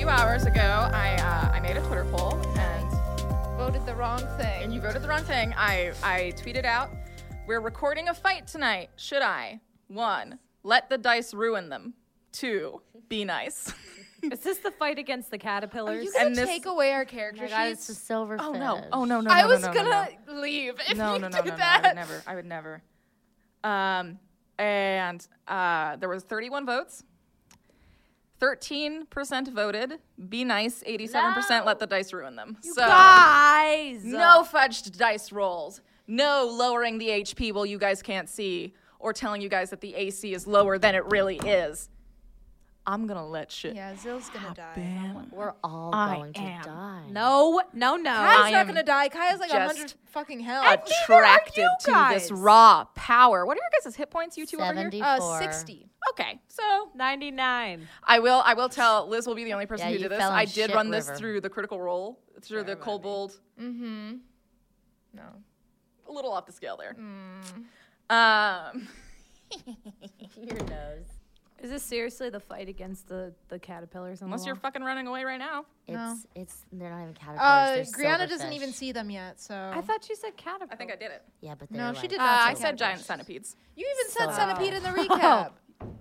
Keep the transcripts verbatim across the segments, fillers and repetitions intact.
few hours ago, I uh, I made a Twitter poll and voted the wrong thing. and you voted the wrong thing. I I tweeted out, "We're recording a fight tonight. Should I? One, let the dice ruin them. Two, be nice." Is this the fight against the Are caterpillars? you gonna And this- take away our Oh character my God, sheets? it's a silver Oh fish. no! Oh no! No! I no, was no, no, gonna no. leave if No, you no, no, did no, no, that. I would never. I would never. Um, and uh, there was thirty-one votes. thirteen percent voted. Be nice. eighty-seven percent No. let the dice ruin them. You so guys! no fudged dice rolls. No lowering the H P while you guys can't see, or telling you guys that the A C is lower than it really is. I'm gonna let shit. Yeah, Zill's gonna die. happen. We're all I going am. to die. No, no, no. Kaya's I not am gonna die. Kaya's like a just hundred fucking hell. Attracted you to guys. this raw power. What are your guys' hit points, you two over here? seventy-four. Uh, sixty. Okay, so ninety-nine. I will. I will tell. Liz will be the only person Yeah, who you did this. fell in I did shit run this river. through the critical role, through the Sorry about kobold. Mm-hmm. No. A little off the scale there. Mm. Um, Your nose. Is this seriously the fight against the, the caterpillars? On unless the you're wall? fucking running away right now. It's No. it's they're not even caterpillars. Uh, they're Brianna doesn't silverfish. even see them yet, so. I thought you said caterpillar. I think I did it. Yeah, but they're No, like, she did Uh, not. I say said giant caterpillars. centipedes. You even said So- centipede in the recap.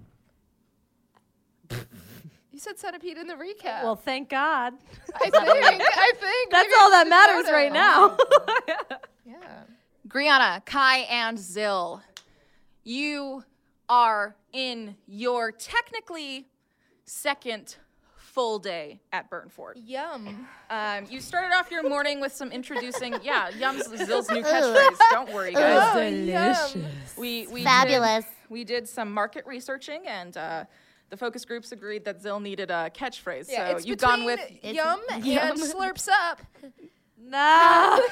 You said centipede in the recap. Well, thank God. I think. I think. That's maybe all I that should matters note right it. now. Yeah. Griana, Kai, and Zill, you are in your technically second full day at Burnfort. Yum. Um, you started off your morning with some introducing, yeah, Yum's Zill's new catchphrase. Don't worry, guys. Oh, yum. We we Fabulous. Did, we did some market researching, and uh, the focus groups agreed that Zill needed a catchphrase. Yeah, so it's you've gone with between yum, Yum. and slurps up. No.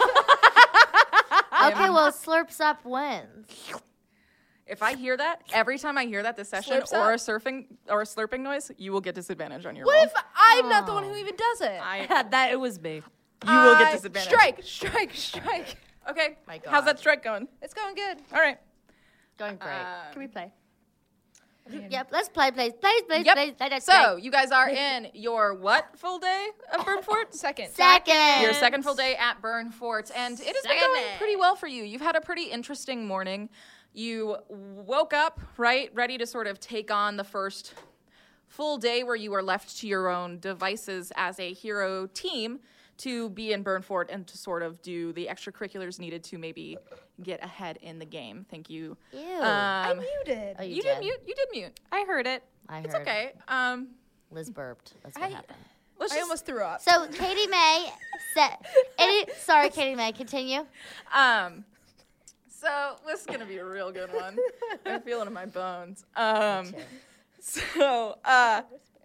Okay, well, slurps up wins. If I hear that every time I hear that this session, Slurps or up. a surfing or a slurping noise, you will get disadvantage on your What roll. if I'm not the one who even does it? I, that it was me. you will get Uh, disadvantage. Strike, strike, strike. Okay. My How's God. that strike going? It's going good. All right. Going great. Um, Can we play? Yep, let's play, please, please, please, Yep. please. Let us So play. you guys are in your what full day of Burnfort? Second. Second. Your second full day at Burnfort, and it has been Second going day. pretty well for you. You've had a pretty interesting morning. You woke up, right, ready to sort of take on the first full day where you are left to your own devices as a hero team to be in Burnfort and to sort of do the extracurriculars needed to maybe get ahead in the game. Thank you. Ew. I Um, muted. Oh, you, you did. did mute. You did mute. I heard it. I It's heard. okay. Um, Liz burped. That's what I- happened. let's I just, almost threw up. So Katie May said. Any, sorry, Katie May. Continue. Um, so this is gonna be a real good one. I'm feeling it in my bones. Um, so uh,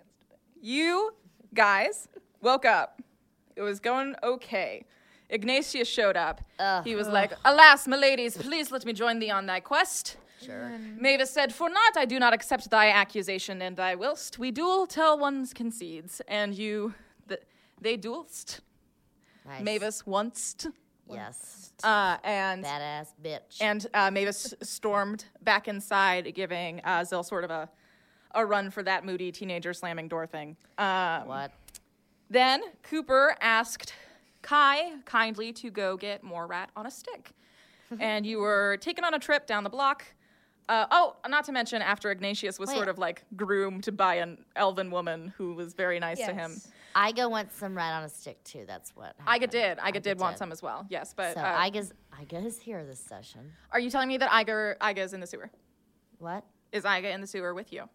you guys woke up. It was going okay. Ignatius showed up. Ugh. He was like, "Alas, my ladies, please let me join thee on thy quest." Sure. Mavis said, "For naught I do not accept thy accusation, and thy whilst we duel till one concedes." And you, th- they duelst. Nice. Mavis once. Yes. Uh, and Badass bitch. And uh, Mavis stormed back inside, giving uh, Zill sort of a, a run for that moody teenager slamming door thing. Um, what? Then Cooper asked Kai kindly to go get more rat on a stick. And you were taken on a trip down the block. Uh, oh, not to mention after Ignatius was Wait. sort of like groomed by an elven woman who was very nice to him. Yes. Iga wants some rat on a stick too. That's what. Iga happened. did. Iga did want did. some as well. Yes, but So uh, Iga's Iga is here this session. are you telling me that Iga Iga is in the sewer? What? Is Iga in the sewer with you?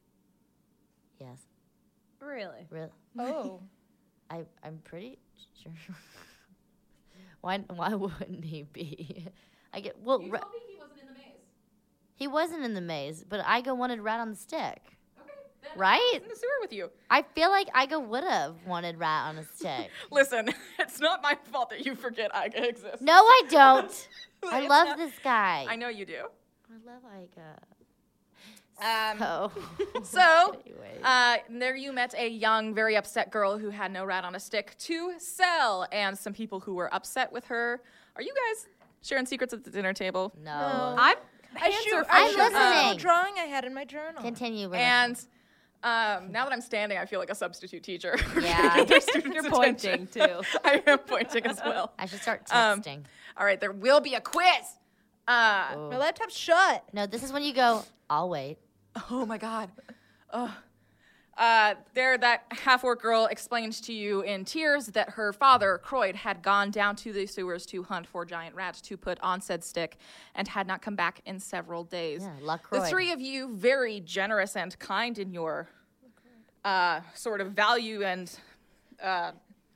Yes. Really? Really? Oh. I I'm pretty sure. why why wouldn't he be? I get well. Ra- me he wasn't in the maze. he wasn't in the maze, but Iga wanted rat on the stick. Okay. Then Right? He's in the sewer with you. I feel like Iga would have wanted rat on a stick. Listen, it's not my fault that you forget Iga exists. No, I don't. I It's love not- this guy. I know you do. I love Iga. Um, Oh. so, Anyway. uh, there you met a young, very upset girl who had no rat on a stick to sell, and some people who were upset with her. Are you guys sharing secrets at the dinner table? no. No. I'm I hands shoot, are I I'm showed the little listening. drawing I had in my journal. Continue. We're And Um, now that I'm standing, I feel like a substitute teacher. Yeah. Their students' You're attention. pointing too. I am pointing as well. I should start Um, texting. All right, there will be a quiz. Uh, Ooh. My laptop's shut. No, this is when you go, I'll wait. oh my God. Ugh. Uh, there, that half-orc girl explained to you in tears that her father, Croyd, had gone down to the sewers to hunt for giant rats to put on said stick and had not come back in several days. Yeah, luck The Croyd. three of you, very generous and kind in your uh, sort of value and uh,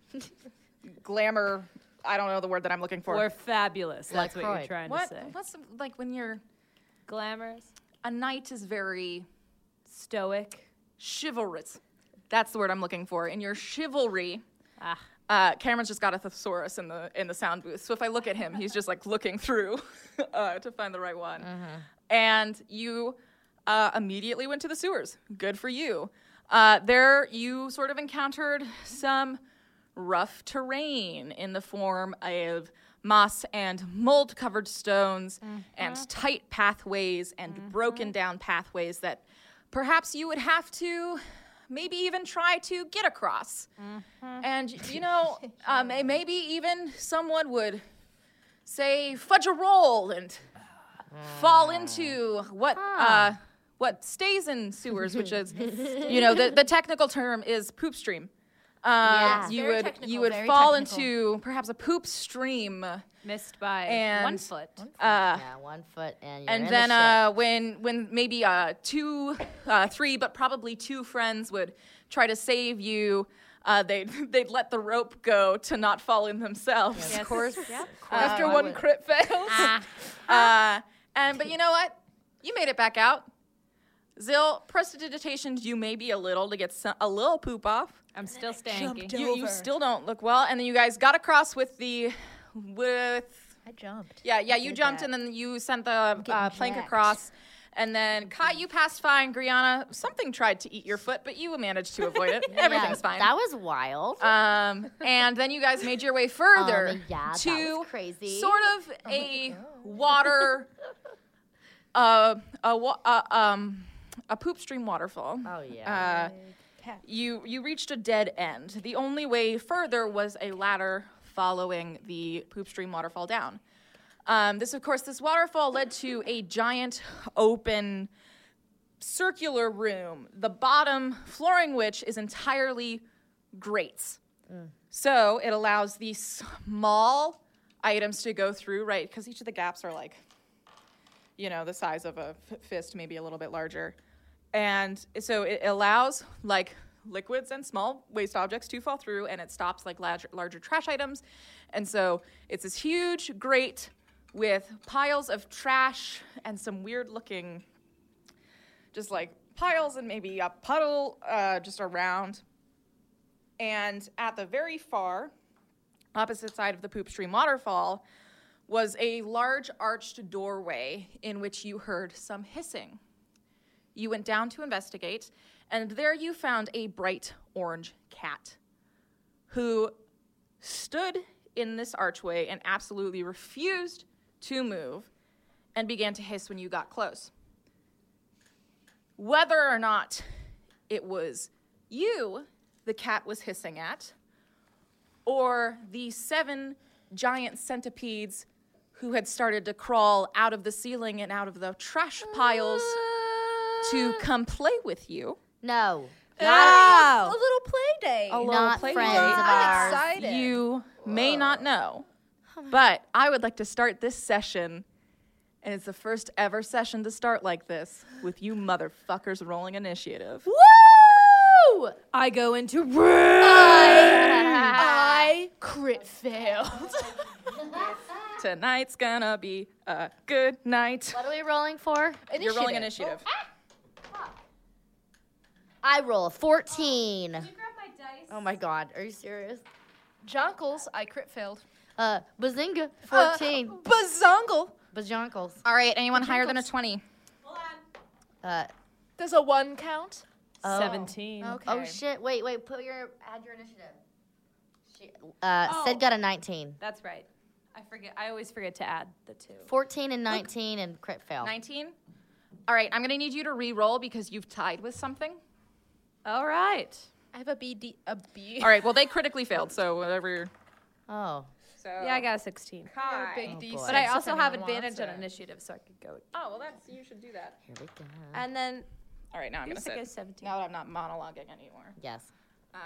glamour. I don't know the word that I'm looking for. We're fabulous. Like That's what you're Freud. trying what? to say. What's like when you're Glamorous, a knight is very stoic. chivalrous. That's the word I'm looking for. In your chivalry, Ah. uh, Cameron's just got a thesaurus in the in the sound booth. So if I look at him, he's just like looking through uh, to find the right one. And you uh, immediately went to the sewers. Good for you. Uh, there, you sort of encountered some rough terrain in the form of moss and mold-covered stones and tight pathways and broken down pathways that perhaps you would have to maybe even try to get across. And, you know, uh, may- maybe even someone would say fudge a roll and fall into what uh, what stays in sewers, which is, you know, the, the technical term is poop stream. Uh, Yeah. you Very would technical, you would very fall technical. into perhaps a poop stream. Missed by And, one foot. Uh, yeah, one foot and you're and in then the uh, when when maybe uh, two, uh, three, but probably two friends would try to save you, uh, they'd they'd let the rope go to not fall in themselves. Yes. Of course. Yeah. After I one would- crit fails. Uh, and but you know what? You made it back out. Zill, prestidigitationed you maybe a little to get some, a little poop off. I'm still jumped stanky. down. You, you Over. still don't look well, and then you guys got across with the with I jumped. yeah yeah you did jumped that. and then you sent the uh, getting plank jacked. across, and then Kai, you passed fine. Griana, something tried to eat your foot, but you managed to avoid it. Everything's Yeah, fine. That was wild. Um, and then you guys made your way further Um, yeah, that to was crazy. sort of a water, uh, a wa- uh, um, a poop stream waterfall. Oh, yeah. Uh, you you reached a dead end. The only way further was a ladder following the poop stream waterfall down. Um, this, of course, this waterfall led to a giant open circular room, the bottom flooring which is entirely grates. So it allows these small items to go through, right? Because each of the gaps are like, you know, the size of a f- fist, maybe a little bit larger. And so it allows like liquids and small waste objects to fall through, and it stops like larger, larger trash items. And so it's this huge grate with piles of trash and some weird looking, just like piles and maybe a puddle uh, just around. And at the very far opposite side of the poop stream waterfall was a large arched doorway in which you heard some hissing. You went down to investigate, and there you found a bright orange cat who stood in this archway and absolutely refused to move and began to hiss when you got close. Whether or not it was you the cat was hissing at, or the seven giant centipedes who had started to crawl out of the ceiling and out of the trash piles to come play with you. No. A little play day. A little Not play friends date. of I'm ours. excited. You may not know, but I would like to start this session, and it's the first ever session to start like this, with you motherfuckers rolling initiative. Woo! I go into I crit failed. Tonight's gonna be a good night. What are we rolling for? You're rolling initiative. I roll a fourteen. grab my dice? Oh my god, are you serious? Jonkles, I crit failed. Uh, Bazinga, fourteen. Bazongle. Bajonkles. All right, anyone higher than a twenty? Uh, Does a one count? oh. seventeen. Okay. Oh shit! Wait, wait. Put your add your initiative. She, uh, Oh. Sid got a nineteen. That's right. I forget. I always forget to add the two. Fourteen and nineteen and crit fail. nineteen? All right, I'm gonna need you to re-roll because you've tied with something. All right. I have a B D a B. All right. Well, they critically failed. So whatever. Oh. So Yeah, I got a sixteen. Kai. Big Oh, D boy. six But I if also have anyone advantage on wants it. initiative, so I could go. Oh well, that's you should do that. Here we go. And then All right. Now I'm you gonna said I sit. got seventeen. Now that I'm not monologuing anymore. Yes. Um,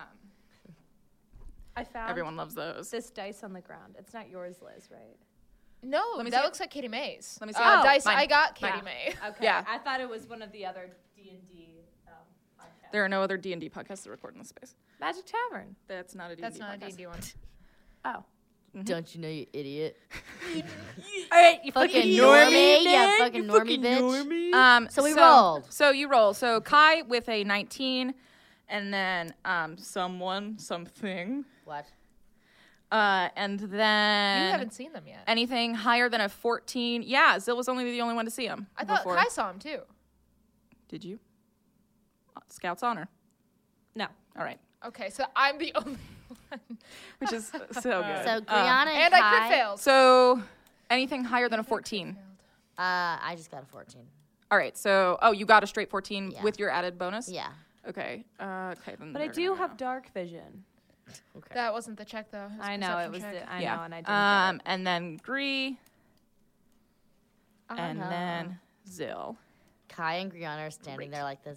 I found everyone loves those. this dice on the ground. It's not yours, Liz, right? No, Let me that see it. looks like Katie May's. Let me see Uh, it. dice. Mine. I got Katie Mine. May. Okay. Yeah. I thought it was one of the other D and D um, podcasts. There are no other D and D podcasts that record in this space. Magic Tavern. That's not a D and D That's not a D podcast. and D one. Oh. Don't you know, you idiot? All right, you Fucking fucking normie, you fucking normie bitch. Um, So we rolled. So you roll. So Kai with a nineteen, and then um, someone, something, What? uh, and then You haven't seen them yet. anything higher than a fourteen. Yeah, Zill was only the only one to see him. I thought before. Kai saw him too. Did you? Uh, Scout's honor. No. All right, Okay, so I'm the only one. which is so good. So Um, Brianna and, and I Kai. crit failed. so anything higher than a fourteen. Uh, I just got a fourteen. All right. So oh, you got a straight fourteen Yeah. with your added bonus. Yeah. Okay. Uh, okay. Then But I they're do gonna have know. dark vision. Okay. That wasn't the check though. It was I a know it perception was. check. The, I yeah. know, and I didn't. um, and then Gree, Oh, and no. then Zill. Kai and Brianna are standing there like this.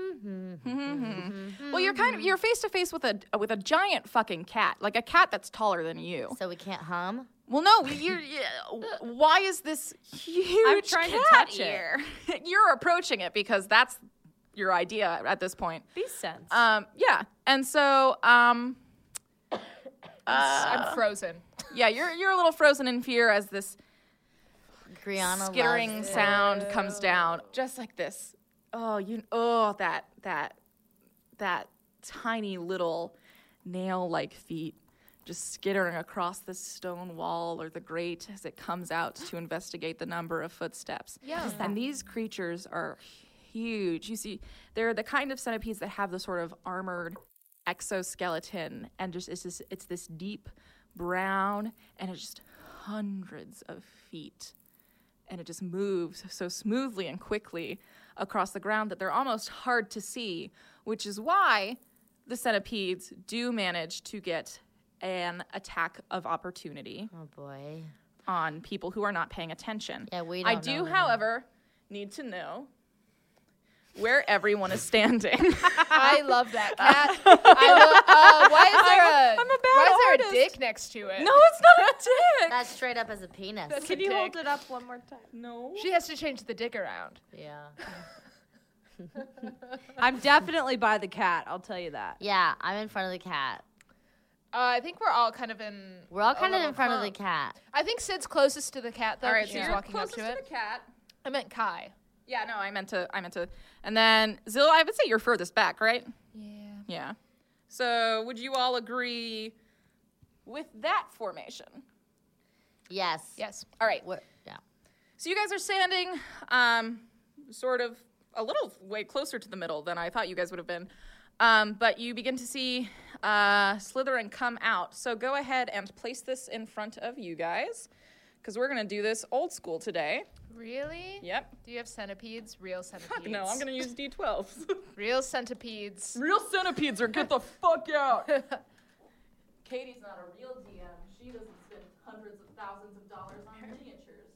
Well, you're kind of you're face to face with a with a giant fucking cat, like a cat that's taller than you. So we can't hum. Well, no, you're. you why is this huge I'm trying to cat touch it. here? You're approaching it because that's your idea at this point. Beast sense. Um, yeah, and so um, I'm frozen. yeah, you're you're a little frozen in fear as this Brianna skittering loves it. sound comes down, just like this. Oh, you. Oh, that that that tiny little nail-like feet just skittering across the stone wall or the grate as it comes out to investigate the number of footsteps. Yeah. And these creatures are huge. You see, they're the kind of centipedes that have the sort of armored exoskeleton, and just it's this it's this deep brown, and it's just hundreds of feet, and it just moves so smoothly and quickly across the ground that they're almost hard to see, which is why the centipedes do manage to get an attack of opportunity Oh boy. on people who are not paying attention. Yeah, we I don't do, know them. however, need to know where everyone is standing. I love that cat. I lo- uh, why is there a I'm a bad why is there artist. a dick next to it? No, it's not a dick. That's straight up as a penis. That's Can a you dick. hold it up one more time? No. She has to change the dick around. Yeah. I'm definitely by the cat. I'll tell you that. Yeah, I'm in front of the cat. Uh, I think we're all kind of in. We're all a kind of little in front of clump. the cat. I think Sid's closest to the cat though. All right, 'cause so she's you're walking up closest to to it. the cat. I meant Kai. Yeah, no, I meant to. I meant to. And then Zill, I would say you're furthest back, right? Yeah. Yeah. So would you all agree with that formation? Yes. Yes. All right. What? Yeah. So you guys are standing, um, sort of a little way closer to the middle than I thought you guys would have been. Um, but you begin to see uh, Slytherin come out. So go ahead and place this in front of you guys, because we're gonna do this old school today. Really? Yep. Do you have centipedes? Real centipedes. Fuck no, I'm gonna use D twelves. Real centipedes. Real centipedes or get the fuck out. Katie's not a real D M. She doesn't spend hundreds of thousands of dollars on miniatures.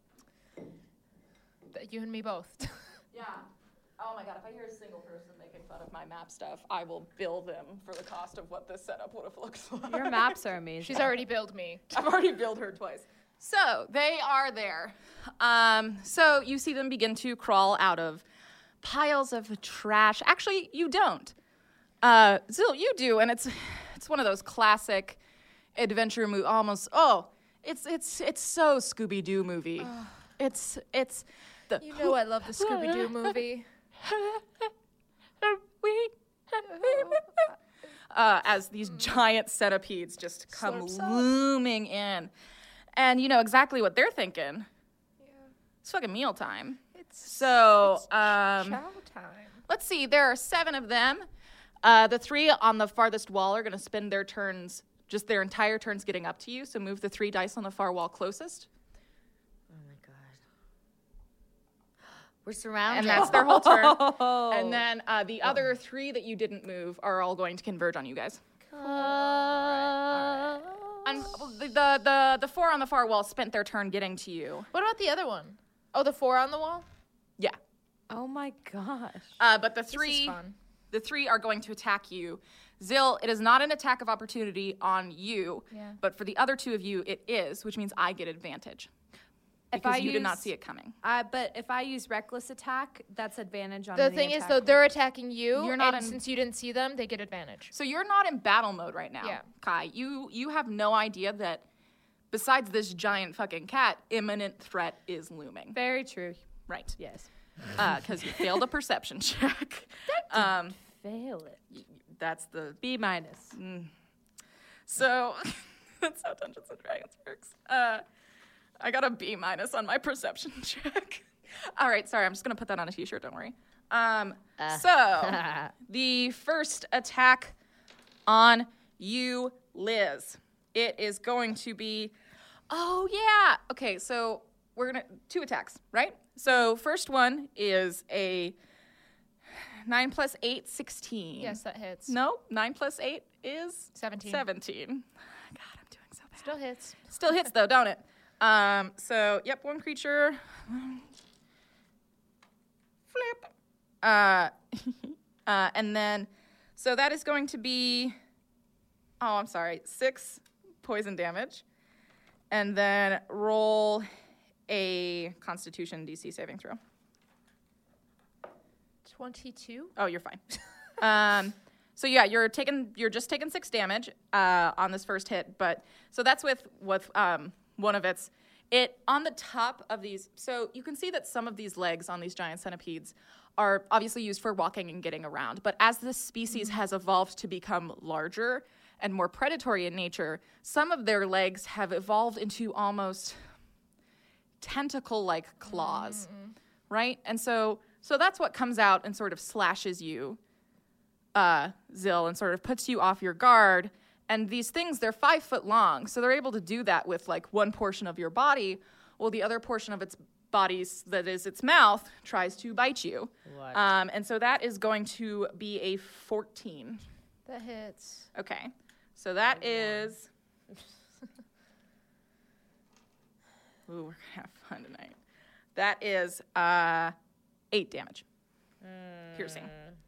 Th- You and me both. Yeah. Oh my god, if I hear a single person making fun of my map stuff, I will bill them for the cost of what this setup would have looked like. Your maps are amazing. She's already billed me. I've already billed her twice. So they are there. Um, so you see them begin to crawl out of piles of trash. Actually, you don't. Uh, Zill, you do, and it's it's one of those classic adventure movie. Almost. Oh, it's it's it's so Scooby Doo movie. It's it's the. You know I love the Scooby Doo movie. We. Uh, as these giant centipedes just come Slurp, slurp. looming in. And you know exactly what they're thinking. Yeah. It's fucking mealtime. It's So, it's um, chow time. let's see. There are seven of them. Uh, the three on the farthest wall are going to spend their turns, just their entire turns getting up to you. So move the three dice on the far wall closest. Oh my god. We're surrounded. And that's their whole turn. Oh. And then uh, the other three that you didn't move are all going to converge on you guys. Uh, And the, the the the four on the far wall spent their turn getting to you. What about the other one? Oh, the four on the wall? Yeah. Oh my gosh. Uh, but the This is three fun. the three are going to attack you. Zill, it is not an attack of opportunity on you, Yeah. but for the other two of you, it is, which means I get advantage. If Because I you did not use- see it coming. Uh, but if I use reckless attack, that's advantage on The any thing is, attack though, roll. they're attacking you, You're not and in- since you didn't see them, they get advantage. So you're not in battle mode right now, Yeah. Kai. You you have no idea that besides this giant fucking cat, imminent threat is looming. Very true. Right. Yes. Because you failed a perception check. Um, Fail it. that's the B minus. So that's how Dungeons and Dragons works. Uh, I got a B minus on my perception check. All right, sorry, I'm just gonna put that on a t-shirt. Don't worry. Um, Uh. so the first attack on you, Liz. It is going to be. Oh yeah. Okay, so we're gonna two attacks, right? So first one is a nine plus eight, sixteen. Yes, that hits. No, nine plus eight is seventeen. seventeen. God, I'm doing so bad. Still hits. Still hits though, don't it? Um, so yep, one creature. Flip. Uh, uh, and then, so that is going to be. Oh, I'm sorry, six poison damage, and then roll a Constitution D C saving throw. twenty-two? Oh, you're fine. um, so yeah, you're taking you're just taking six damage uh, on this first hit, but so that's with with um, one of its it on the top of these. So you can see that some of these legs on these giant centipedes are obviously used for walking and getting around. But as this species has evolved to become larger and more predatory in nature, some of their legs have evolved into almost tentacle-like claws, right? And so so that's what comes out and sort of slashes you, uh, Zill, and sort of puts you off your guard. And these things, they're five foot long, so they're able to do that with like one portion of your body, while the other portion of its body, that is its mouth, tries to bite you. What? Um, and so that is going to be a fourteen. That hits. Okay, so that is. Ooh, we're gonna have fun tonight. That is uh, eight damage, piercing.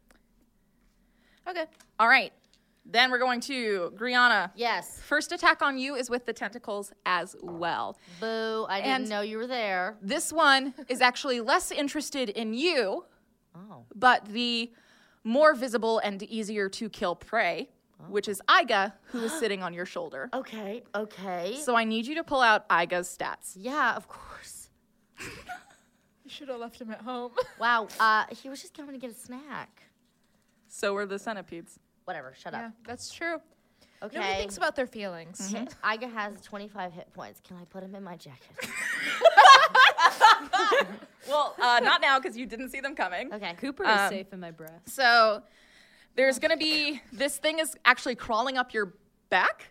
Okay. All right, then we're going to Griana. Yes. First attack on you is with the tentacles as well. Boo. I didn't And- know you were there. This one is actually less interested in you, Oh. but the more visible and easier to kill prey, which is Iga, who is sitting on your shoulder. Okay. Okay. So I need you to pull out Iga's stats. yeah, of course. You should have left him at home. Wow. Uh, he was just coming to get a snack. So are the centipedes. Whatever. Shut yeah, up. that's true. Okay. Nobody thinks about their feelings. Okay, Iga has twenty-five hit points. Can I put him in my jacket? Well, uh, not now because you didn't see them coming. Okay. Cooper Um, is safe in my breast. So there's going to be, this thing is actually crawling up your back.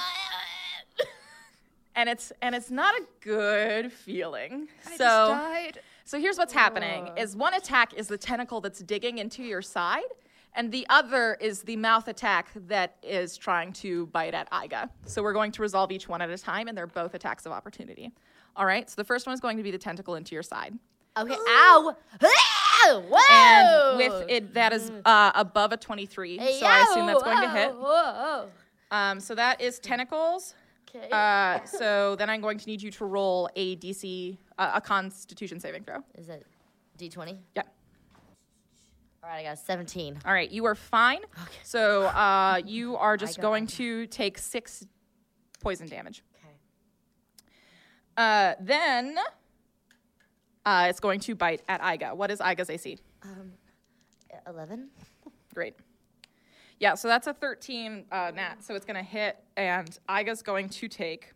And it's and it's not a good feeling. I so just died. So here's what's happening: is one attack is the tentacle that's digging into your side, and the other is the mouth attack that is trying to bite at Iga. So we're going to resolve each one at a time, and they're both attacks of opportunity. All right. So the first one is going to be the tentacle into your side, Okay. Ow. Ah, Whoa. and with it that is uh, above a twenty-three. So I assume that's going to hit. Whoa. Um, so that is tentacles. Okay. Uh, so then I'm going to need you to roll a D C, uh, a Constitution saving throw. Is it D twenty? Yeah. All right, I got a seventeen. All right, you are fine. Okay. So uh, you are just got going it. to take six poison damage. Okay. Uh, then uh, it's going to bite at Iga. What is Iga's A C? Um, eleven. Great. Yeah, so that's a thirteen uh, nat, so it's going to hit, and Iga's going to take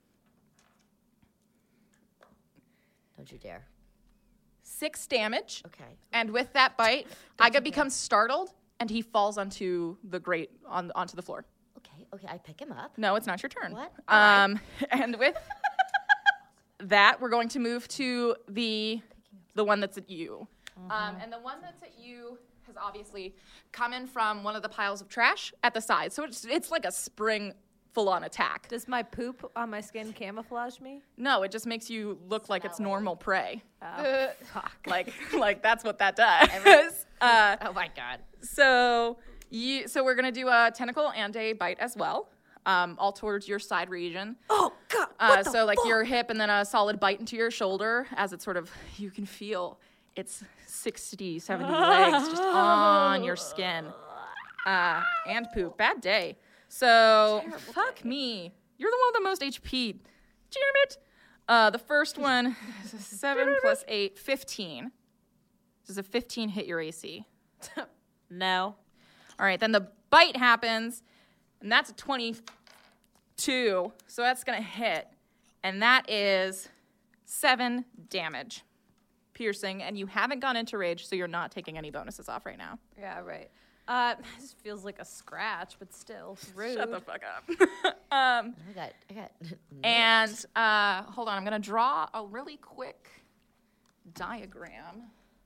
Don't you dare. six damage. Okay. And with that bite, Iga becomes startled, and he falls onto the grate on onto the floor. Okay. Okay. I pick him up. No, it's not your turn. What? All right. Um, and with that, we're going to move to the the one that's at you. Um, and the one that's at you has obviously come in from one of the piles of trash at the side. So it's it's like a spring full-on attack. Does my poop on my skin camouflage me? No, it just makes you look like it's normal prey. Oh, Fuck. Like like that's what that does. uh, Oh my god. so you so we're gonna do a tentacle and a bite as well. Um, all towards your side region. oh God! Uh, What the so like fuck? your hip and then a solid bite into your shoulder as it's sort of, you can feel it's sixty, seventy legs just on your skin. Uh, and poop. Bad day. So, fuck me. You're the one with the most H P. Damn it. Uh, the first one is a seven plus eight, fifteen. Does a fifteen hit your A C? No. All right, then the bite happens, and that's a twenty-two. So that's going to hit. And that is seven damage. Piercing, and you haven't gone into rage, so you're not taking any bonuses off right now. Yeah, right. Uh, this feels like a scratch, but still rude. Shut the fuck up. um, I got. I got. and uh, hold on, I'm going to draw a really quick diagram.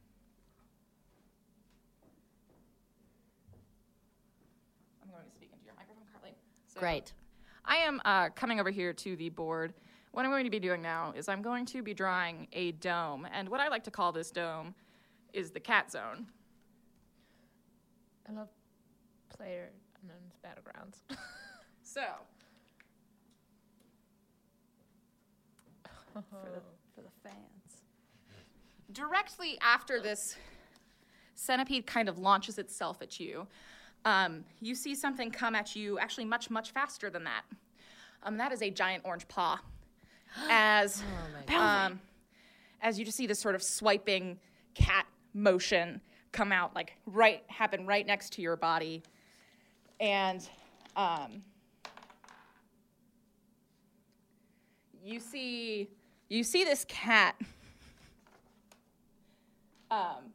I'm going to speak into your microphone, Carly. So Great. I am uh, coming over here to the board. What I'm going to be doing now is I'm going to be drawing a dome, and what I like to call this dome is the cat zone. I love Player Unknown's Battlegrounds. So, for the for the fans. directly after this centipede kind of launches itself at you, um, you see something come at you actually much, much faster than that. Um, that is a giant orange paw. As, um, as you just see this sort of swiping cat motion come out, like right, happen right next to your body. And um, you see, you see this cat um,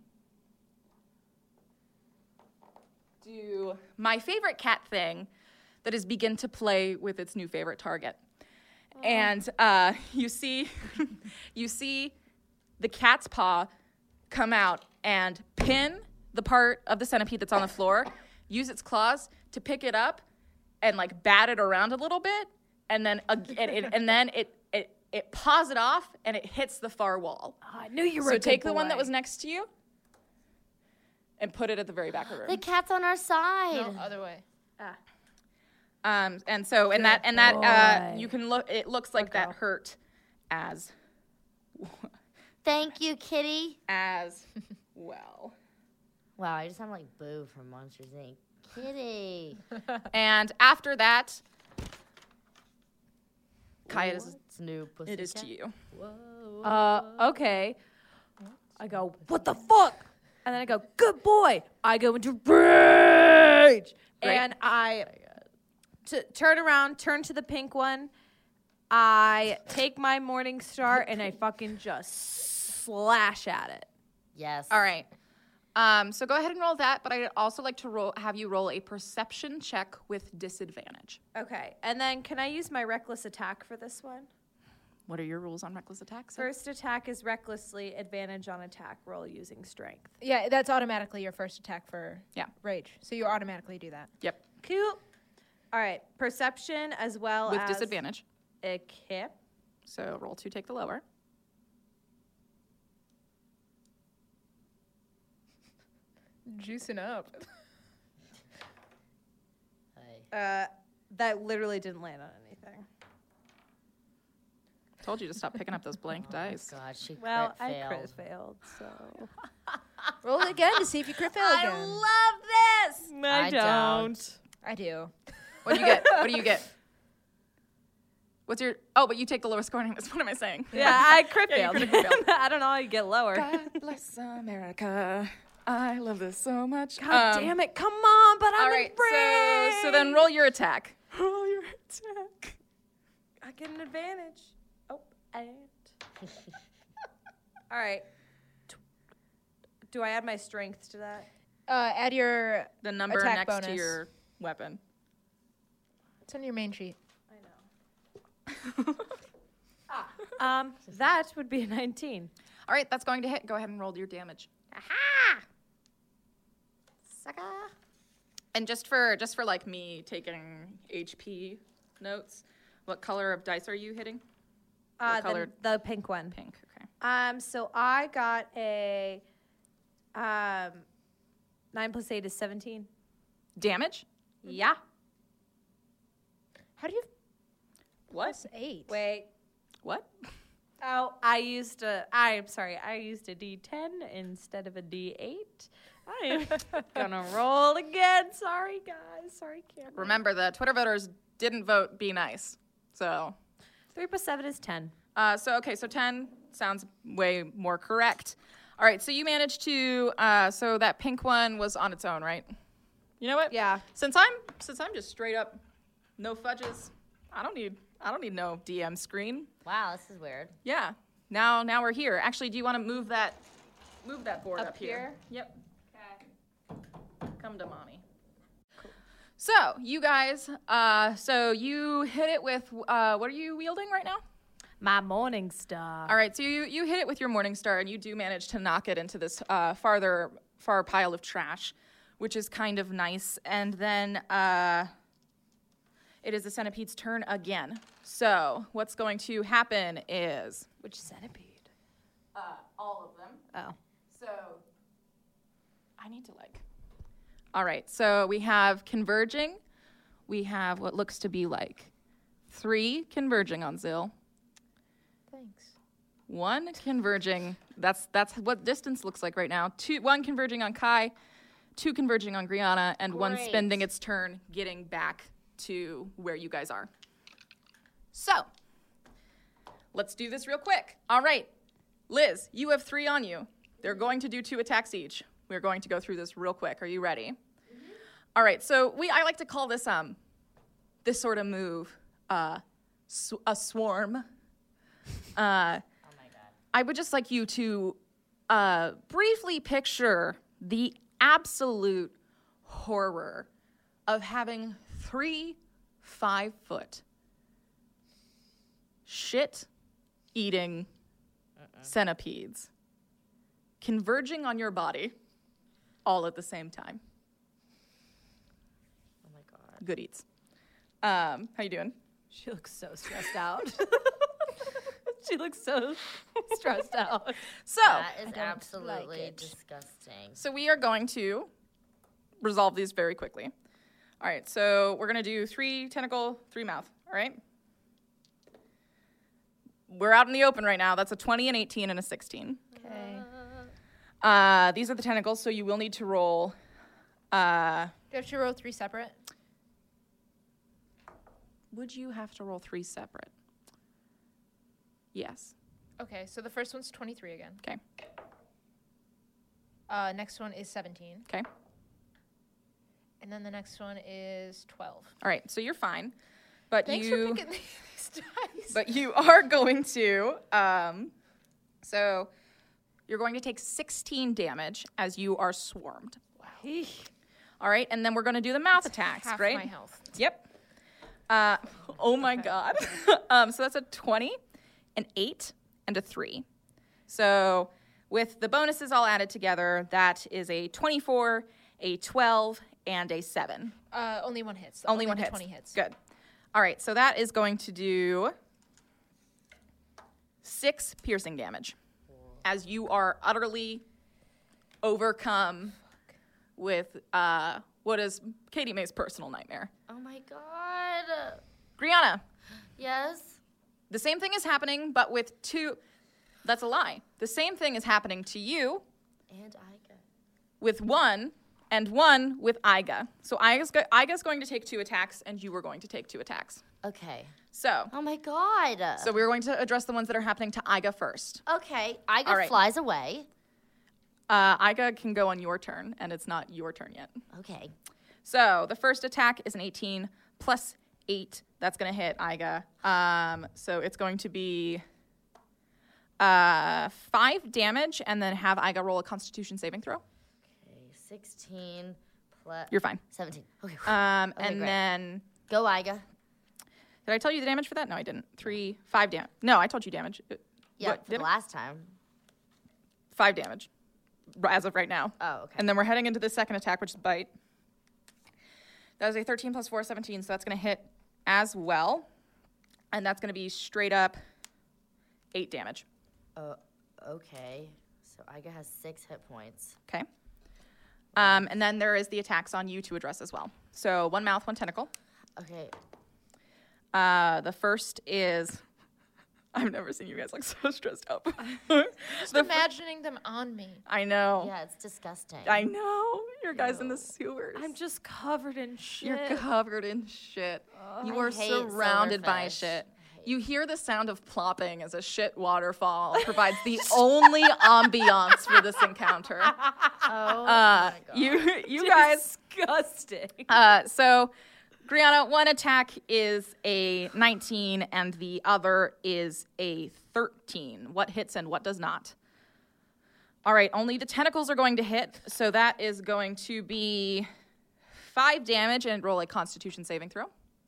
do my favorite cat thing, that is begin to play with its new favorite target. And uh, you see, you see the cat's paw come out and pin the part of the centipede that's on the floor, use its claws to pick it up and like bat it around a little bit, and then uh, and, it, and then it it it paws it off and it hits the far wall. Oh, I knew you were. So a good take the one that boy. was next to you and put it at the very back of the room. The cat's on our side. No, other way. Um, and so, and that, and that, uh, boy. you can look, it looks like that hurt as, Thank you, kitty. as well. Wow, I just sound like Boo from Monsters Incorporated. Kitty. And after that, Kaya, is, It's new pussy. it is to you. Whoa. Uh, okay. I go, what the fuck? And then I go, good boy. I go into rage. Great. And I t- turn around, turn to the pink one. I take my Morning Star and I fucking just slash at it. Yes. All right. Um, so go ahead and roll that, but I'd also like to roll, have you roll a perception check with disadvantage. Okay. And then can I use my reckless attack for this one? What are your rules on reckless attacks? First attack is recklessly, advantage on attack roll using strength. Yeah, that's automatically your first attack for Yeah. rage. So you automatically do that. Yep. Cool. All right. Perception as well With as disadvantage. a kip. So roll two, take the lower. Juicing up. Hi. Uh, that literally didn't land on anything. Told you to stop picking up those blank dice. God, she Well, crit I failed. crit failed, so. Roll it again to see if you crit fail again. love this. I don't. I do. What do you get? What do you get? What's your? Oh, but you take the lowest scoring. That's what am I saying? Yeah, I crit Yeah, you failed. critically failed. I don't know how you get lower. God bless America. I love this so much. God Um, damn it! Come on, but I'm All right. in So, rage. so then roll your attack. Roll your attack. I get an advantage. Oh, and. All right. Tw- Do I add my strength to that? Uh, add your. The number Attack next to bonus. your weapon. It's on your main sheet. I know. Um, that would be a nineteen. All right, that's going to hit. Go ahead and roll your damage. Aha! Sucker. And just for just for like me taking H P notes, what color of dice are you hitting? Uh, What color? the, the pink one. Pink. Okay. Um, so I got a um, nine plus eight is seventeen. Damage? Yeah. How do you What? plus eight? Wait. What? Oh, I used a. I'm sorry. I used a D ten instead of a D eight. I'm gonna roll again. Sorry, guys. Sorry, Cameron. Remember, the Twitter voters didn't vote be nice. So, Three plus seven is ten. uh, so okay, so ten sounds way more correct. All right, so you managed to, uh, so that pink one was on its own, right? You know what? Yeah. Since I'm, since I'm just straight up, no fudges. I don't need, I don't need no D M screen. Wow, this is weird. Yeah. Now, now we're here. Actually, do you want to move that, move that board up, Up here? here? Yep. Come to mommy. So, you guys, uh, so you hit it with, uh, what are you wielding right now? My morning star. All right, so you, you hit it with your Morning Star, and you do manage to knock it into this uh, farther, far pile of trash, which is kind of nice. And then uh, it is the centipede's turn again. So, what's going to happen is Which centipede? uh, all of them. Oh. So, I need to like. All right, so we have converging. We have what looks to be like three converging on Zill, Thanks. one converging. That's that's what distance looks like right now. Two, one converging on Kai, two converging on Griana, and one Great. spending its turn getting back to where you guys are. So, let's do this real quick. All right, Liz, you have three on you. They're going to do two attacks each. We're going to go through this real quick. Are you ready? Mm-hmm. All right. So we I like to call this um this sort of move uh sw- a swarm. Uh, Oh my god. I would just like you to uh, briefly picture the absolute horror of having three five foot shit eating centipedes converging on your body all at the same time. Oh my god. Good eats. Um, how you doing? She looks so stressed out. She looks so stressed out. So, That is don't absolutely like it. disgusting. so we are going to resolve these very quickly. All right, so we're gonna do three tentacle, three mouth. All right. We're out in the open right now. That's a twenty, an eighteen, and a sixteen. Okay. Uh, these are the tentacles, so you will need to roll. Uh, Do you have to roll three separate? would you have to roll three separate? Yes. Okay, so the first one's twenty-three again. Okay. Uh, next one is seventeen. Okay. And then the next one is twelve. All right, so you're fine, but Thanks you. for picking these dice. But you are going to, um, so you're going to take sixteen damage as you are swarmed. Wow. All right, and then we're going to do the mouth attacks, Half right? my health. Yep. Uh, oh my God. um, so that's a twenty, an eight, and a three. So with the bonuses all added together, that is a twenty-four, a twelve, and a seven. Uh, only one hits. Only one the hits. twenty hits. Good. All right, so that is going to do six piercing damage as you are utterly overcome with uh, what is Katie Mae's personal nightmare. Oh my god. Griana, Yes. the same thing is happening, but with two. That's a lie. The same thing is happening to you And Iga. with one, and one with Iga. So Iga's, go- Iga's going to take two attacks, and you are going to take two attacks. Okay. So, Oh my god. so we're going to address the ones that are happening to Iga first. Okay. Iga All right. flies away. Uh, Iga can go on your turn, and it's not your turn yet. Okay. So the first attack is an eighteen plus eight. That's going to hit Iga. Um, so it's going to be uh, five damage, and then have Iga roll a Constitution saving throw. Okay. sixteen plus You're fine. seventeen. Okay. Um, Okay, and great. then Go Iga. did I tell you the damage for that? No, I didn't. Three, five damage. No, I told you damage. Uh, Yeah, what, for did the I? last time. Five damage. as of right now. Oh, okay. And then we're heading into the second attack, which is bite. That is a thirteen plus four, seventeen, so that's going to hit as well. And that's going to be straight up eight damage. Uh, okay. So Iga has six hit points. Okay. Um, and then there is the attacks on you to address as well. So one mouth, one tentacle. Okay. Uh, the first is... I've never seen you guys look so stressed out. Just imagining them on me. I know. Yeah, it's disgusting. I know. Your guys in the sewers. I'm just covered in shit. You're covered in shit. you I are hate surrounded by silverfish. shit. I hate You hear the sound of plopping as a shit waterfall provides the only ambiance for this encounter. Oh Uh, my god. you, you guys. Disgusting. Uh, so, Brianna, one attack is a nineteen, and the other is a thirteen. What hits and what does not? All right, only the tentacles are going to hit, so that is going to be five damage, and roll a Constitution saving throw.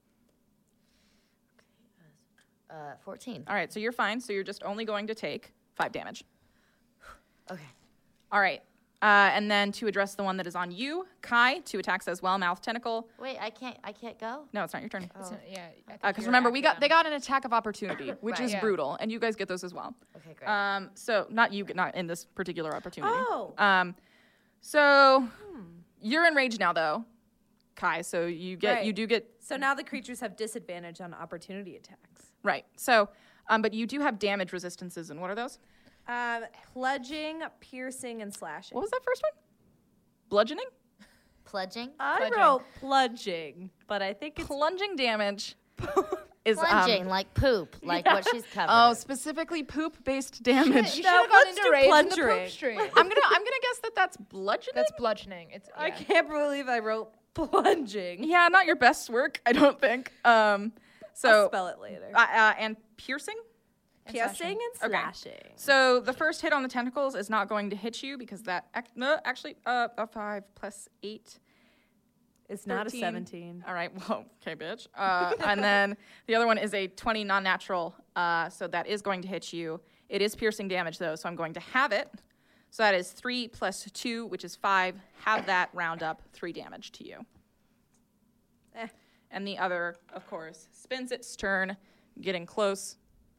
Uh, fourteen. All right, so you're fine. So you're just only going to take five damage. Okay. All right. Uh, and then to address the one that is on you, Kai, two attacks as well, mouth tentacle. Wait, I can't. I can't go. No, it's not your turn. It's not- yeah. Because remember, we got they got an attack of opportunity, which Right. is Yeah. brutal, and you guys get those as well. Okay, great. Um, so not you, not in this particular opportunity. Oh. Um, so you're enraged now, though, Kai. So you get Right. you do get So now the creatures have disadvantage on opportunity attacks. right. So, um, but you do have damage resistances, and what are those? Um, pledging, piercing, and slashing. What was that first one? Bludgeoning, Pledging. I Pledging. wrote plunging, but I think it's plunging damage is um, Plunging, like poop, like what she's covered. oh, in. specifically poop-based damage. You should No, have gone let's into do rage in the plungering. poop stream. I'm gonna I'm gonna guess that that's bludgeoning. That's bludgeoning. It's I yeah. can't believe I wrote plunging. Yeah, not your best work, I don't think. Um, I'll so spell it later. uh, uh, and piercing. And Piercing slashing. and Okay. slashing. So the first hit on the tentacles is not going to hit you because that ac- no actually uh a five plus eight. It's not a thirteen. seventeen. All right, well, okay, bitch. Uh, and then the other one is a twenty non-natural, uh, so that is going to hit you. It is piercing damage though, so I'm going to have it. So that is three plus two, which is five. Have that round up three damage to you. Eh. And the other, of course, spins its turn, getting close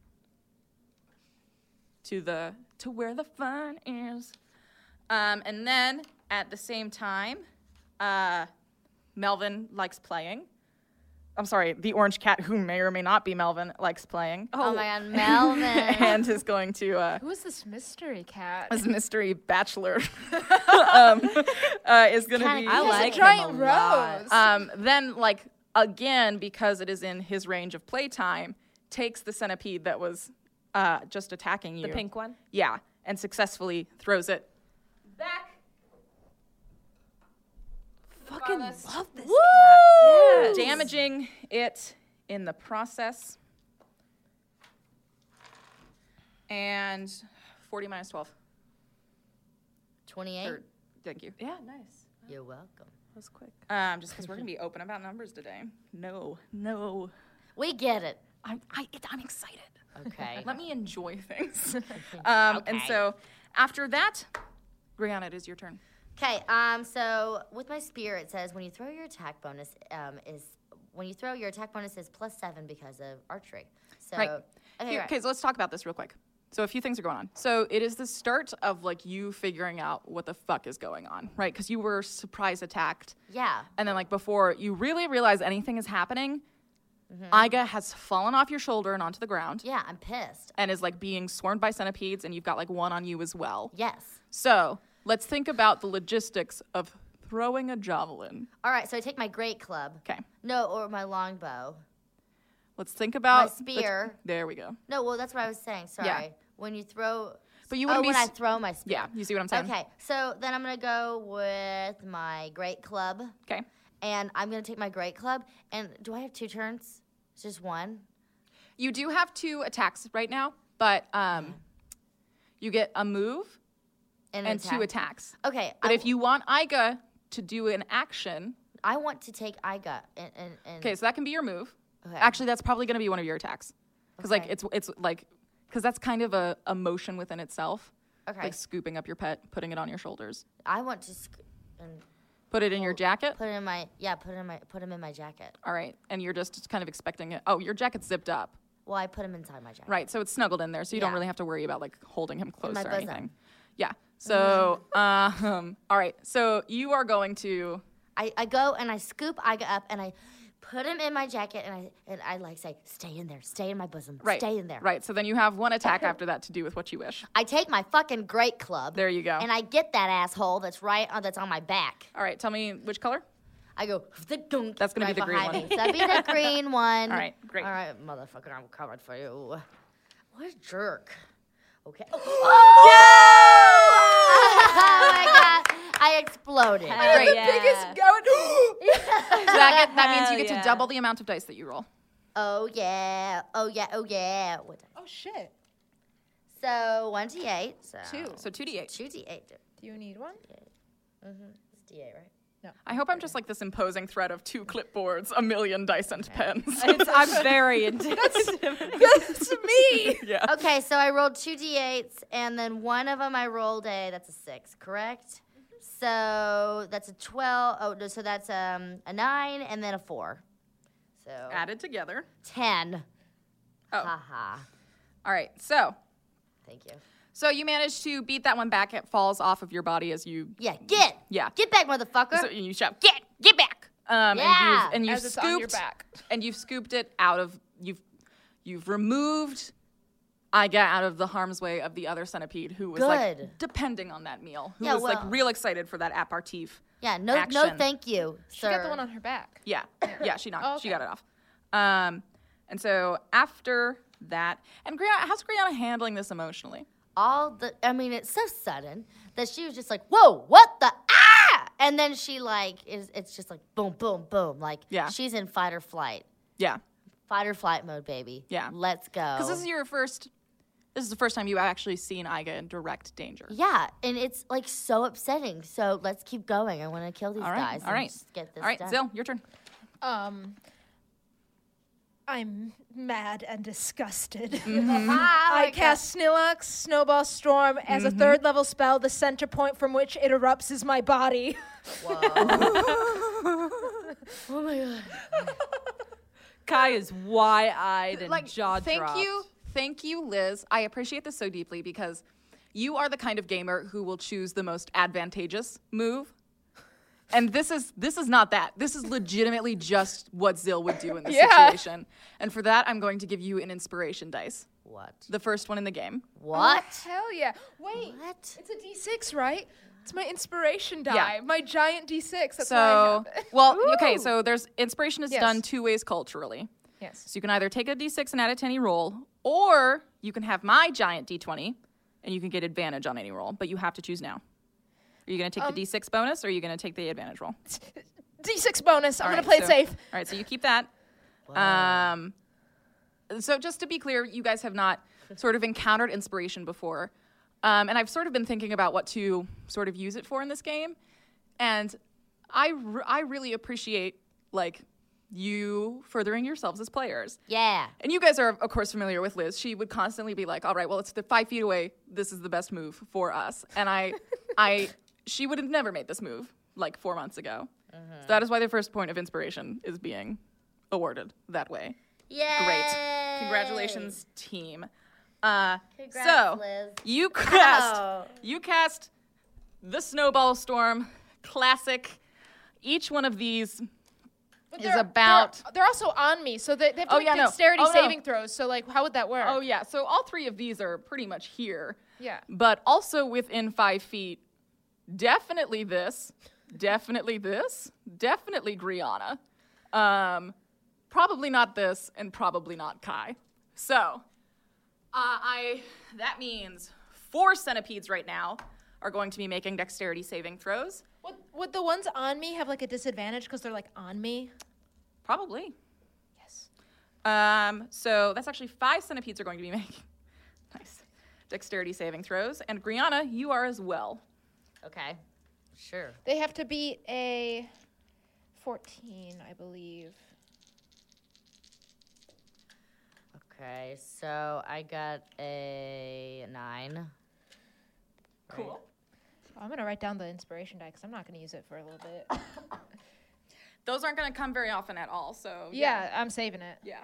to the to where the fun is. Um, and then at the same time, uh, Melvin likes playing. I'm sorry, the orange cat, who may or may not be Melvin, likes playing. Oh, my god, Melvin. And is going to, uh, Who is this mystery cat? as mystery bachelor, um, uh, is going to Kinda be. cute. I He's a like giant him a lot. rose. Um, then, like, again, because it is in his range of playtime, takes the centipede that was uh, just attacking you. The pink one? Yeah, and successfully throws it back. Fucking Regardless. love this Woo! cat. Yes. Damaging it in the process. And forty minus twelve. twenty-eight. Or, thank you. Yeah, nice. You're welcome. That was quick. Um, just because we're going to be open about numbers today. No, no. We get it. I'm, I, it, I'm excited. Okay. Let me enjoy things. um, And Okay. so after that, Brianna, it is your turn. Okay, um, so with my spear, it says when you throw your attack bonus um, is when you throw your attack bonus is plus seven because of archery. So Right. okay, Here- right. Okay, so let's talk about this real quick. So a few things are going on. So it is the start of like you figuring out what the fuck is going on, right? Because you were surprise attacked, yeah, and then like before you really realize anything is happening, Iga has fallen off your shoulder and onto the ground, yeah, I'm pissed. and is like being swarmed by centipedes, and you've got like one on you as well. Yes. So let's think about the logistics of throwing a javelin. All right, so I take my great club. Okay, No, or my longbow. let's think about let's- spear. There we go. No, well, that's what I was saying. Sorry. Yeah. When you throw. But you oh, wouldn't be when I s- throw my spear. Yeah, you see what I'm saying? Okay, so then I'm gonna go with my great club, Okay. and I'm gonna take my great club. And do I have two turns? It's just one. You do have two attacks right now, but um, you get a move And, and an two attack. attacks. Okay. But I, if you want Iga to do an action, I want to take Iga and and, and okay, so that can be your move. Okay. Actually, that's probably going to be one of your attacks, because like Okay. it's it's like because that's kind of a, a motion within itself. Okay. Like scooping up your pet, putting it on your shoulders. I want to sc- and Put it in your jacket. put it in my yeah. Put it in my put him in my jacket. All right. And you're just kind of expecting it. Oh, your jacket's zipped up. Well, I put him inside my jacket. Right. So it's snuggled in there. So you don't Yeah. really have to worry about like holding him close my or bosom. anything. Yeah. So, um, all right. So you are going to. I, I go and I scoop Iga up and I put him in my jacket and I and I like say, stay in there, stay in my bosom, Right. stay in there. Right. So then you have one attack after that to do with what you wish. I take my fucking great club. There you go. And I get that asshole that's right on that's on my back. All right. Tell me which color. I go, the dunk. That's gonna be right the green behind one. me. So that'd be the green one. All right, great. All right, motherfucker, I'm coming for you. What a jerk. Okay. Oh, oh my god. I exploded. Hell Great. yeah. So that, get, that means you Hell get yeah. to double the amount of dice that you roll. Oh yeah. Oh yeah. Oh yeah. What dice? Oh shit. So one d eight. So Two. So two d eight. two d eight. Do you need one? Mm-hmm. It's d eight, right? I hope I'm just like this imposing threat of two clipboards, a million dice and pens. It's, I'm very into That's me. yeah. Okay, so I rolled two d eights, and then one of them I rolled a, that's a six, correct? So that's a twelve, oh, no, so that's um, a nine, and then a four. So Added together. ten. Oh. Haha. All right. So, Thank you. so you managed to beat that one back. It falls off of your body as you. Yeah, get. Yeah. Get back, motherfucker. So you shout, "Get, get back!" Um, Yeah. And you've, and you've As it's scooped on your back. and you've scooped it out of you've you've removed Iga out of the harm's way of the other centipede who was like Good. depending on that meal, who Yeah, was like well- real excited for that aperitif. yeah, no, no, action. thank you, She sir. got the one on her back. Yeah, yeah, she knocked, Oh, she okay. got it off. Um, and so after that, and Brianna, how's Brianna handling this emotionally? All the, I mean, it's so sudden that she was just like, whoa, what the, ah! And then she like, is it's just like boom, boom, boom. Like, Yeah. she's in fight or flight. Yeah, Fight or flight mode, baby. Yeah. Let's go. because this is your first. This is the first time you've actually seen Iga in direct danger. Yeah, and it's like so upsetting. So let's keep going. I want to kill these All right, guys. all and right. just get this All right, done. Zill, your turn. Um, I'm mad and disgusted. Mm-hmm. Ah, I my cast Snillax Snowball Storm as Mm-hmm. a third level spell. The center point from which it erupts is my body. God. Whoa. Oh my god. Kai is wide-eyed and Like, jaw thank dropped. you, thank you, Liz. I appreciate this so deeply because you are the kind of gamer who will choose the most advantageous move. And this is this is not that. This is legitimately just what Zill would do in this Yeah. situation. And for that, I'm going to give you an inspiration dice. What? The first one in the game. What? Hell yeah. Wait. What? It's a D six, right? It's my inspiration die. Yeah. My giant D six. That's why I So, have it. well, okay, so there's inspiration is Yes. done two ways culturally. Yes. So you can either take a d six and add it to any roll, or you can have my giant d twenty and you can get advantage on any roll, but you have to choose now. Are you going to take Um, the d six bonus or are you going to take the advantage roll? D six bonus. I'm All going right, to play it so- safe. All right, so you keep that. Um, so just to be clear, you guys have not sort of encountered inspiration before. Um, and I've sort of been thinking about what to sort of use it for in this game. And I, re- I really appreciate, like, you furthering yourselves as players. Yeah. And you guys are, of course, familiar with Liz. She would constantly be like, all right, well, it's the five feet away. This is the best move for us. And I, I, she would have never made this move like four months ago. So that is why the first point of inspiration is being awarded that way. Yeah. Great. Congratulations, team. Uh, Congrats, so Liz. you cast, Ow. you cast the Snowball Storm classic. Each one of these But is they're- about. They're, they're also on me, so they, they have to Oh, make yeah, no. dexterity Oh, no. saving throws. So, like, how would that work? Oh yeah, so all three of these are pretty much here. Yeah. But also within five feet, definitely this, definitely this, definitely Griana. Um, probably not this, and probably not Kai. So, uh, I that means four centipedes right now are going to be making dexterity saving throws. Would, would the ones on me have, like, a disadvantage because they're, like, on me? Probably. Yes. Um, so that's actually five centipedes are going to be making nice dexterity saving throws, and Griana, you are as well. Okay. Sure. They have to be a fourteen, I believe. Okay, so I got a nine. Cool. I'm gonna write down the inspiration die because I'm not gonna use it for a little bit. Those aren't going to come very often at all, so. Yeah, I'm saving it. Yeah.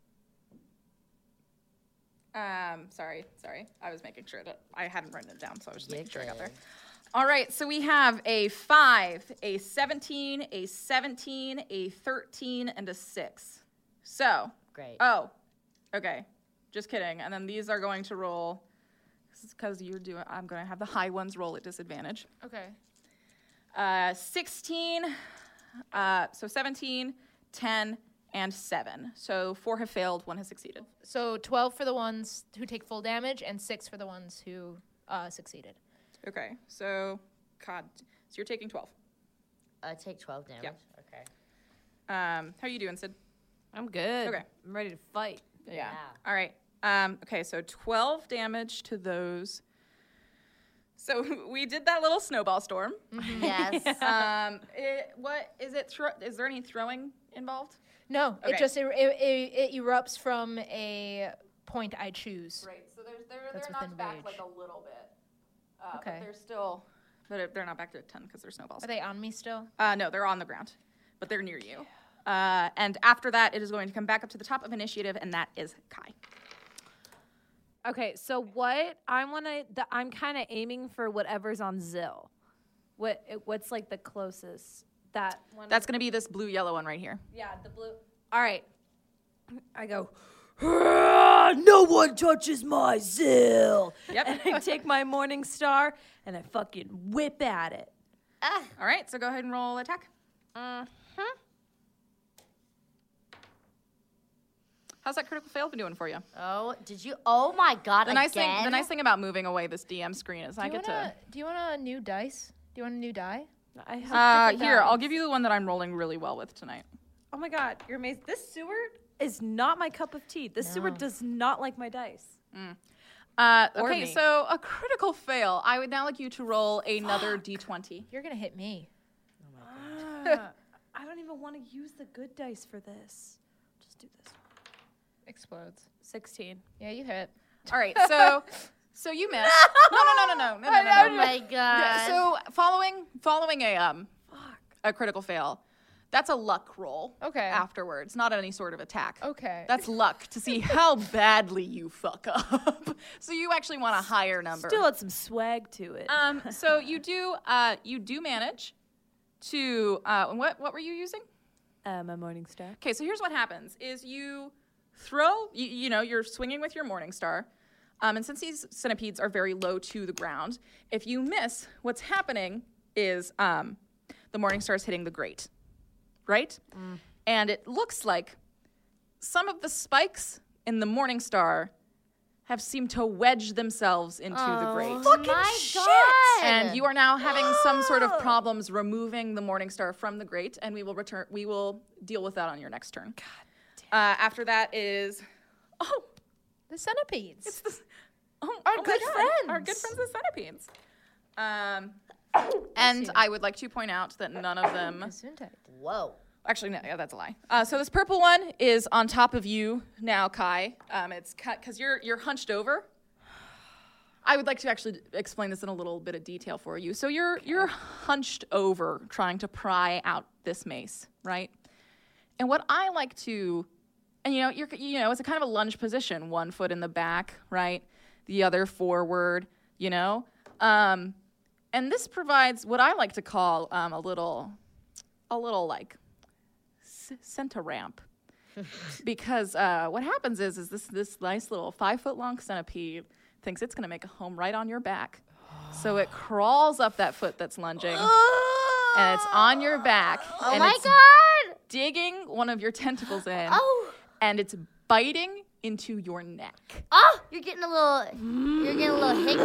Um, sorry, sorry. I was making sure that I hadn't written it down, so I was just You're making sure I got there. good. All right, so we have a five, a seventeen, a seventeen, a thirteen, and a six. So, Great. oh, okay. Just kidding. And then these are going to roll, because you're doing, I'm going to have the high ones roll at disadvantage. Okay. Uh, sixteen, uh, so seventeen, ten, and seven. So four have failed, one has succeeded. So twelve for the ones who take full damage, and six for the ones who uh, succeeded. Okay, so, God, so you're taking twelve. Uh, take twelve damage. Yep. Okay. Um, how are you doing, Sid? I'm good. Okay. I'm ready to fight. Yeah. All right. Um, okay, so twelve damage to those. So we did that little snowball storm. Yes. Um, it, what is it? Thro- is there any throwing involved? No, Okay. it just it, it, it erupts from a point I choose. Right. So there's, they're That's they're within knocked back range. like a little bit. Uh, Okay. But they're still, but they're not back to ten because they're snowballs. Are they on me still? Uh, no, they're on the ground, but they're near you. Uh, and after that, it is going to come back up to the top of initiative, and that is Kai. Okay, so what I want to, I'm kind of aiming for whatever's on Zill. What, what's like the closest? That one. That's going to be this blue yellow one right here. Yeah, the blue. All right. I go, "Ah, no one touches my Zill. Yep. And I take my Morning Star and I fucking whip at it. Ah. All right, so go ahead and roll attack. Uh-huh. How's that critical fail been doing for you? Oh, did you? Oh my God! The nice thing, again? the nice thing about moving away this D M screen is Do I you get wanna, Do you want a new dice? Do you want a new die? I have to. Uh, different here, dice. I'll give you the one that I'm rolling really well with tonight. Oh my God, you're amazing. This Seward is not my cup of tea. This Seward does not like my dice. Uh, Or okay, me. so a critical fail. I would now like you to roll another D twenty. You're gonna hit me. Ah, I don't even want to use the good dice for this. Just do this. Explodes. sixteen. Yeah, you hit. All right, so so you missed. No, no, no, no, no, no, no, no, Oh no. my God! Yeah, so following following a um a critical fail, that's a luck roll. Okay. Afterwards, not any sort of attack. Okay. That's luck to see how badly you fuck up. So you actually want a higher number. Still had some swag to it. Um. So you do uh you do manage to uh what what were you using? Uh, my Morning Star. Okay, so here's what happens: is you throw, you, you know, you're swinging with your Morning Star, um, and since these centipedes are very low to the ground, if you miss, what's happening is um, the Morning Star is hitting the grate, right? And it looks like some of the spikes in the Morning Star have seemed to wedge themselves into the grate. Oh my God! And you are now having some sort of problems removing the Morning Star from the grate, and we will return. We will deal with that on your next turn. God damn. Uh, after that is, oh, the centipedes. it's the, oh, Our oh my good God, friends. Our good friends, the centipedes. Um, and I would like to point out that none of them. Gesundheit. Whoa! Actually, no, yeah, that's a lie. Uh, so this purple one is on top of you now, Kai. Um, it's cut because you're you're hunched over. I would like to actually explain this in a little bit of detail for you. So you're you're hunched over, trying to pry out this mace, right? And what I like to, and you know, you're you know, it's a kind of a lunge position, one foot in the back, right, the other forward, you know, um, and this provides what I like to call um, a little, a little like. Center ramp, because uh, what happens is is this this nice little five foot long centipede thinks it's gonna make a home right on your back, so it crawls up that foot that's lunging, and it's on your back, Oh and my it's God! digging one of your tentacles in, Oh! and it's biting into your neck. Oh! You're getting a little. You're getting a little hickey.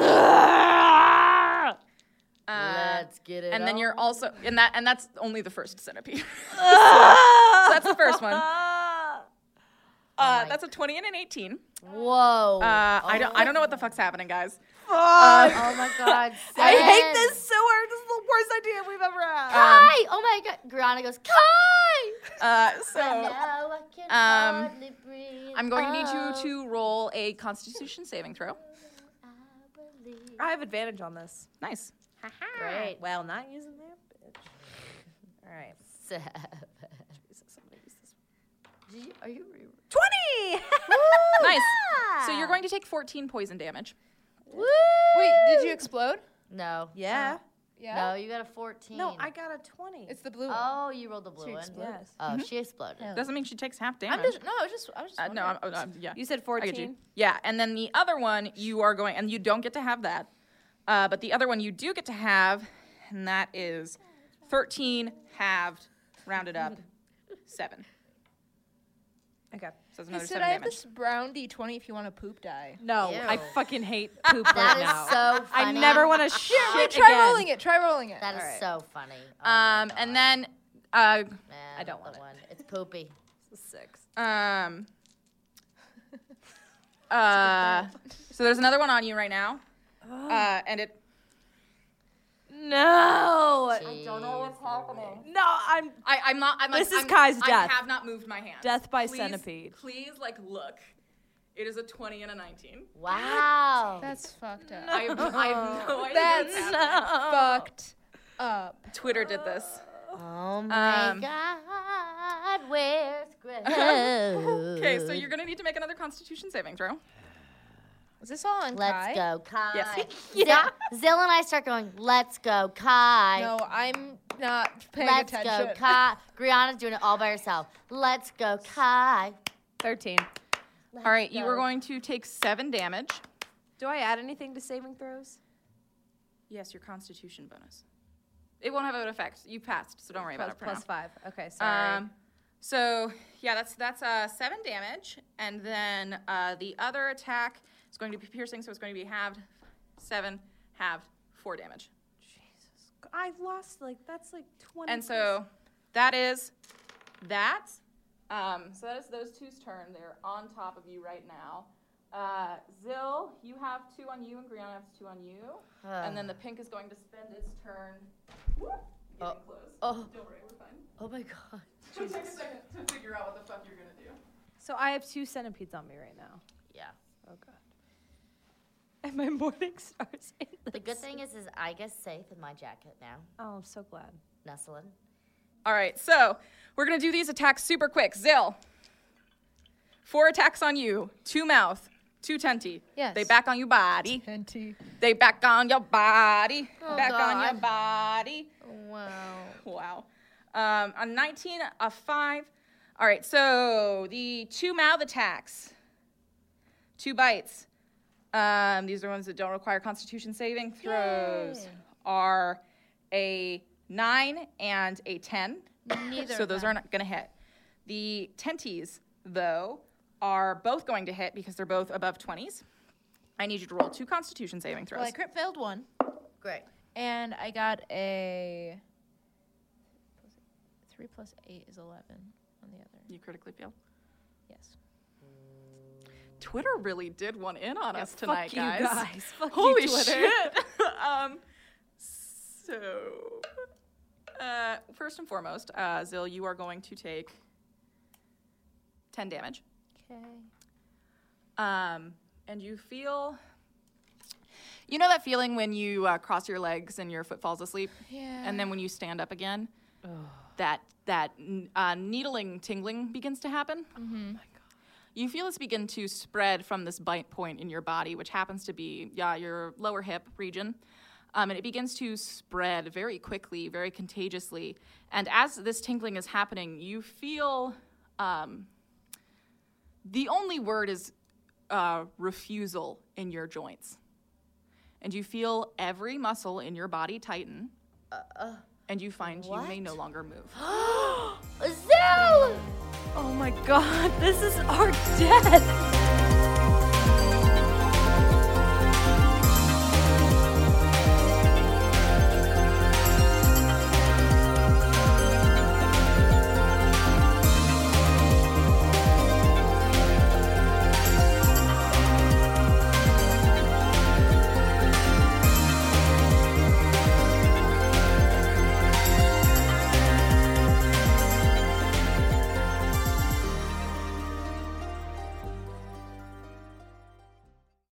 Uh, Let's get it. and then you're on. also and that and that's only the first centipede. so, so that's the first one. Uh, my that's a twenty and an eighteen. Whoa! Uh, I don't. I don't know what the fuck's happening, guys. oh my God! I hate Sen. this Seward. This is the worst idea we've ever had. Kai! Oh my God! Grana goes Kai! Uh, But so now I can um, hardly breathe. I'm going to need you Oh, to roll a Constitution saving throw. I believe. I have advantage on this. Nice. Great. Well, not using that bitch. All right. Seven. Did you, are you? Re- twenty! Nice. So you're going to take fourteen poison damage. Woo! Wait, did you explode? No. Yeah. Yeah. No, you got a fourteen. No, I got a twenty. It's the blue one. Oh, you rolled the blue She one. exploded. Yes. Oh, she exploded. Hell. Doesn't mean she takes half damage. I'm just no. I was just. I was just. Uh, no, I'm, wondering. uh, yeah. You said I get fourteen? you. Yeah, and then the other one you are going, and you don't get to have that. Uh, but the other one you do get to have, and that is thirteen halved, rounded up, seven. Okay. So it's He another said seven I have damage. this brown D twenty if you want to poop die. No, Ew. I fucking hate poop right That is now. so I funny. never want to shit Yeah, try again. rolling it. Try rolling it. That is All right. so funny. Oh my Um, God. and then, uh, Man, I don't the want it. one. It's poopy. Six. um, uh, so there's another one on you right now, uh, and it. No. Jeez. No, I'm I, I'm not. I'm This like, is I'm, Kai's I death. have not moved my hand. Death by Please- centipede. Please, like, look. It is a twenty and a nineteen. Wow. That's fucked up. I have, I have no idea. That's what's happening. fucked up. Twitter did this. Oh my Um, God, where's Greg? Okay, so you're gonna need to make another Constitution saving throw. Is this all on Let's Kai? go, Kai. Yes. yeah. Zill and I start going, let's go, Kai. No, I'm not paying let's attention. go, Kai. Brianna's doing it all by herself. Let's go, Kai. thirteen. All right, you are going to take seven damage. Do I add anything to saving throws? Yes, your Constitution bonus. It won't have an effect. You passed, so don't worry Plus, about it for plus now. five. Okay, sorry. Um, so yeah, that's that's uh, seven damage, and then uh, the other attack is going to be piercing, so it's going to be halved, seven, halved, four damage. Jesus. I've lost, like, that's like twenty. And so that is that. Um, so that is those two's turn. They're on top of you right now. Uh, Zill, you have two on you, and Brianna has two on you. And then the pink is going to spend its turn getting Oh. close. Oh. Don't worry, we're fine. Oh my God. It'll take a second to figure out what the fuck you're going to do. So I have two centipedes on me right now. Yeah. Oh, God. And my morning stars in The good this. thing is, is I get safe in my jacket now. Oh, I'm so glad. Nestling. All right, so we're going to do these attacks super quick. Zill, four attacks on you, two mouth, two tenty. Yes. They back on your body. Henty. They back on your body. Oh, back on your God. body. Wow. Wow. Um, a nineteen, a five. All right, so the two mouth attacks, two bites. Um, these are ones that don't require Constitution saving throws. Yay. Are a nine and a ten. Neither So of those them. are not going to hit. The tenties, though, are both going to hit because they're both above twenties. I need you to roll two Constitution saving throws. Well, I crit failed one, Great. and I got a three plus eight is eleven on the other. you critically failed. Yes. Twitter really did one in on us tonight, Fuck you guys. guys. Fuck Holy you, Twitter. shit. um, so, uh, first and foremost, uh, Zill, you are going to take ten damage. Okay. Um, and you feel, you know that feeling when you uh, cross your legs and your foot falls asleep? Yeah. And then when you stand up again, that that uh, needling tingling begins to happen. Mm-hmm. You feel this begin to spread from this bite point in your body, which happens to be yeah, your lower hip region. Um, and it begins to spread very quickly, very contagiously. And as this tingling is happening, you feel um, the only word is uh, refusal in your joints. And you feel every muscle in your body tighten. Uh, And you find you may what? no longer move. Zill! Oh my God, this is our death.